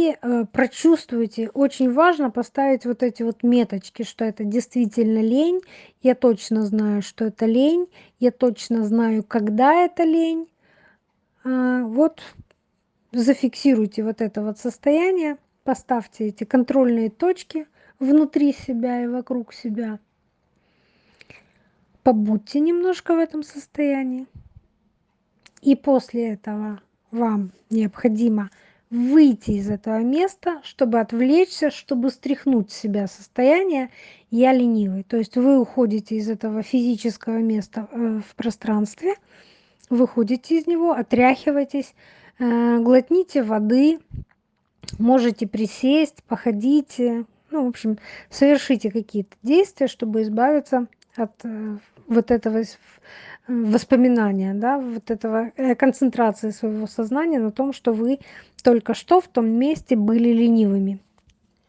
и прочувствуйте. Очень важно поставить вот эти вот меточки, что это действительно лень. Я точно знаю, что это лень. Я точно знаю, когда это лень. Вот зафиксируйте вот это вот состояние, поставьте эти контрольные точки внутри себя и вокруг себя. Побудьте немножко в этом состоянии. И после этого вам необходимо выйти из этого места, чтобы отвлечься, чтобы стряхнуть с себя состояние «я ленивый». То есть вы уходите из этого физического места в пространстве, выходите из него, отряхивайтесь, глотните воды, можете присесть, походите, ну, в общем, совершите какие-то действия, чтобы избавиться от вот этого воспоминания, да, вот этого концентрации своего сознания на том, что вы только что в том месте были ленивыми.